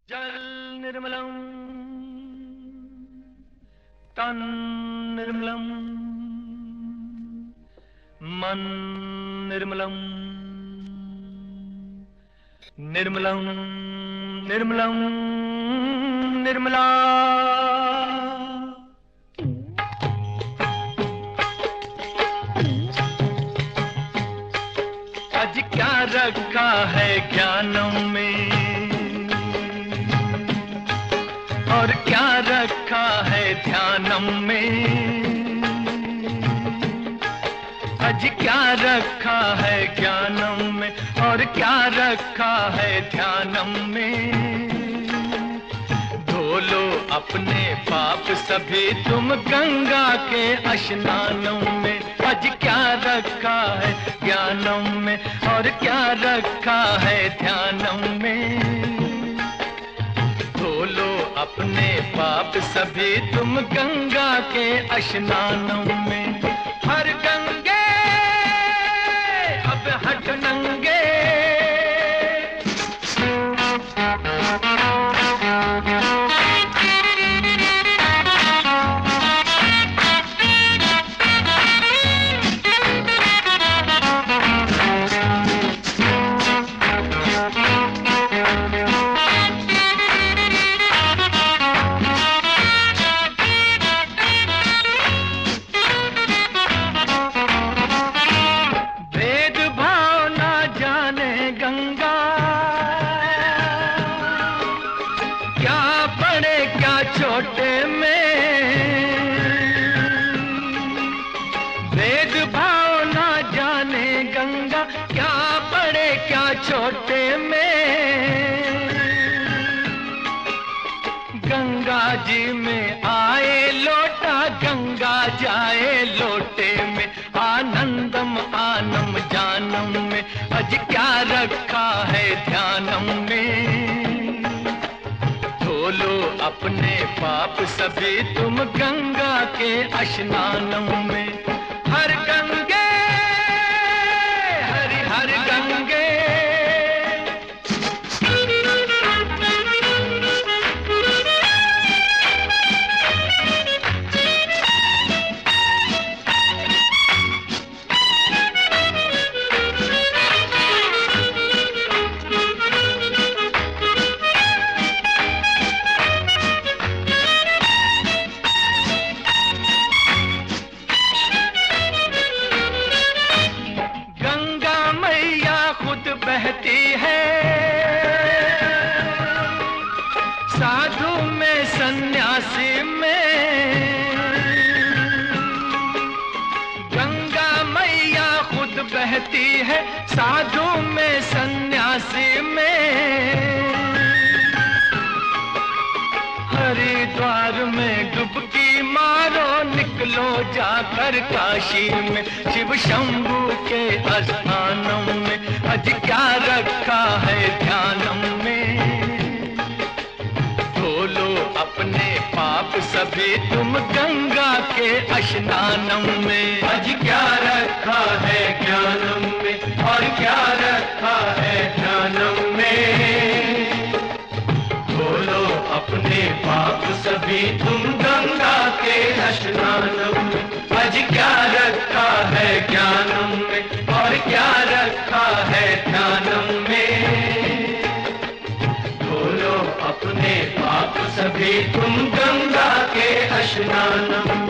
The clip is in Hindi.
जल निर्मलम तन निर्मलम मन निर्मलम निर्मलम निर्मलम निर्मला। आज क्या रखा है ज्ञानम में और क्या रखा है ध्यानम में। आज क्या रखा है ज्ञानम में और क्या रखा है ध्यानम में। धो लो अपने पाप सभी तुम गंगा के स्नानम में। आज क्या रखा है ज्ञानम में और क्या रखा है ध्यानम में। धो लो अपने पाप सभी तुम गंगा के स्नानम में। हर गंगे अब हट नंगे। छोटे में भेदभाव ना जाने गंगा, क्या बड़े क्या छोटे में। गंगा जी में आए लोटा, गंगा जाए लोटे में। आनंदम आनम जानम में, आज क्या रखा है ध्यानम में। धो लो अपने पाप सभी तुम गंगा के स्नानम में। हर गंगे हरि हर गंगे। बहती है साधु में सन्यासी में। गंगा मैया खुद बहती है साधु में सन्यासी में। हरिद्वार में डुबकी मारो, निकलो जाकर काशी में। शिव शंभू के स्थानम में, आज क्या रखा है ध्यानम में। धो लो अपने पाप सभी तुम गंगा के स्नानम में। आज क्या रखा है ज्ञानम में और क्या रखा है ध्यानम में। धो लो अपने पाप सभी तुम गंगा के स्नानम में। आज क्या रखा है ज्ञानम में और क्या रखा है ध्यानम में। धो लो अपने पाप सभी तुम गंगा के स्नानम में।